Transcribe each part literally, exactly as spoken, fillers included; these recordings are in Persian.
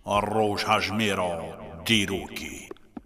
روش هجمیرا دیروکی.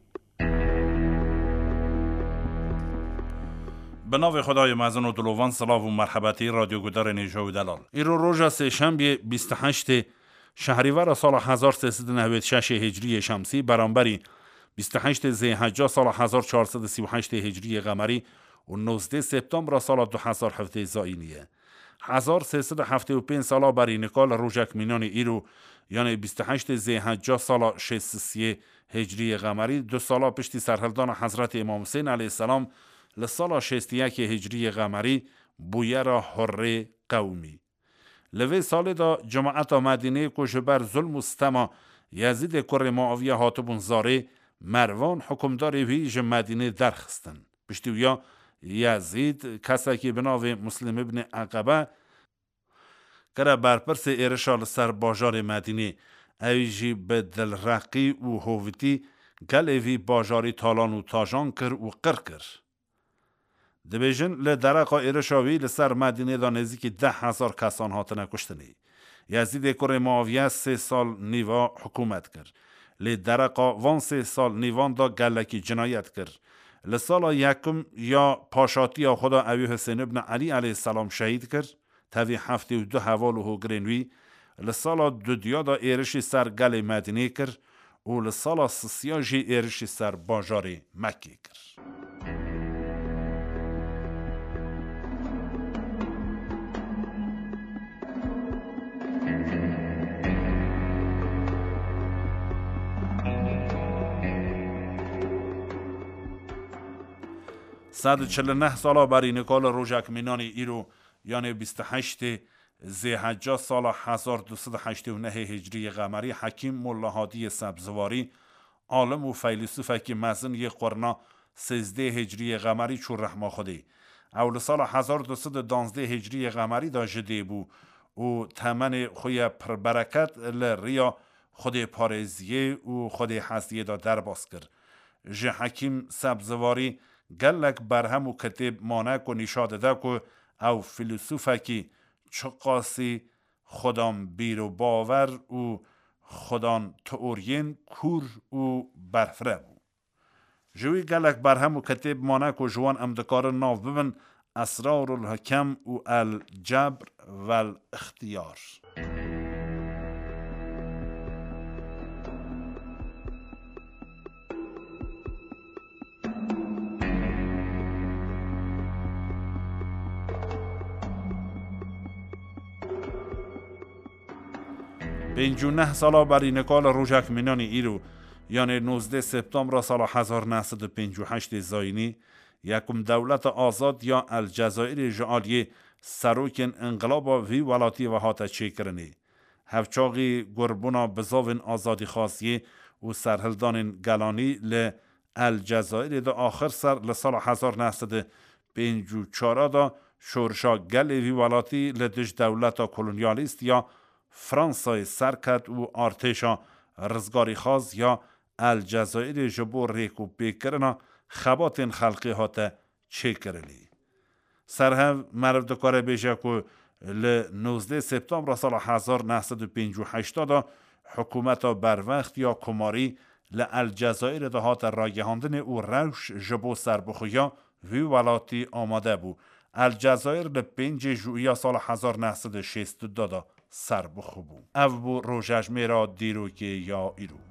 به نام خدای مزن و دلوان، سلام و مرحبتی رادیو گودار نیجا و دلال. ایرو روز سه شنبه بیست و هشتم شهریور سال هزار و سیصد و نود و شش هجری شمسی برابر بیست و هشتم ذی‌الحجه سال هزار و چهارصد و سی و هشت هجری قمری و نوزدهم سپتامبر سال دو هزار و هفده زائینیه. هزار و سیصد و هفتاد و پنج سال برای نکال روزک مینان ایرو، یعنی بیست و هشتم ذی‌الحجه سال شصت و سه هجری قمری، دو سال پشتی سرهلدان حضرت امام حسین علیه السلام لسال شصت و یک هجری قمری بویر حره قومی. لوی سال دا جماعت مدینه کش بر ظلم و ستما یزید کر معاویه هاتبون زاره مروان حکمدار ویژ مدینه درخستن. پشتویا یزید کسا که بناو مسلم ابن عقبه کرا برپرس ایرشال سر باجار مدینه ایجی به دلرقی و هوویتی گلوی باجاری تالان و تاجان کر و قر کر. دبیجن لدرقا ایرشاوی لسر مدینه دا نزدیک ده هزار کسان هاتنه کشتنی. یزید کر معاویه سه سال نیوا حکومت کرد. لدرقا وان سه سال نیوان دا گلکی جنایت کرد. لسال یکم یا پاشاتی یا خدا اوی حسین ابن علی علیه السلام شهید کرد. تاوی هفته و دو حوال و هگرینوی. لسال دو دیا دا ایرشی سر گل مدینه کرد. و لسال سسیاجی ایرشی سر باجار مکی کرد. صد و چهل و نه سال برای نکال روزک مینان ایرو، یعنی بیست و هشتم ذی‌الحجه سال هزار و دویست و هشتاد و نه هجری قمری، حکیم ملا هادی سبزواری عالم و فیلسوف که مزن یک قرن سیزده هجری قمری چون رحمه خودی اول سال هزار و دویست و دوازده هجری قمری دا جده بو و تمن خوی پربرکت لریا خود پارزیه و خود حسیه دا در باز کرد. جه حکیم سبزواری گلک برهم و کتب مانک و نشاد ده که او فیلسوفه که چقاسی خودان بیر و باور و خودان تئورین کور و برفره بو. جوی گلک برهم و کتب مانک و جوان امدکار ناف ببن اسرار الحکم و الجبر و الاختیار. پنج و نه سال برای نکال روزک مینان ایرو، یعنی نوزدهم سپتامبر سال هزار و نهصد و پنجاه و هشت زاینی، یکم دولت آزاد یا الجزایر جعالیه سروکن انقلاب وی ولاتی و هاتا چه کرنی. هفچاقی گربونا بزاون آزادی خاصیه و سرهلدان گلانی ل الجزایر دا آخر سر لسال هزار و نهصد و پنجاه و چهار دا شورشا گل وی ولاتی لدش دولت کلونیالیست یا فرانسای سرکت و ارتشا رزگاری خاص یا الجزایر جبور ریکو بیکرنا خبات خلقی هاته چه کرلی. سرهو مرد کاره بیشه که ل نوزدهم سپتامبر سال هزار و نهصد و پنجاه و هشت دا حکومت بر وقت یا کماری ل الجزایر ده هات راگهاندن او روش جبو سربخویا وی ولاتی آماده بو. الجزایر ل پنج ژوئیه سال هزار و نهصد و شصت و دو دا سر بخوبو. او بو روزش میرا دیروکی یا ایرو.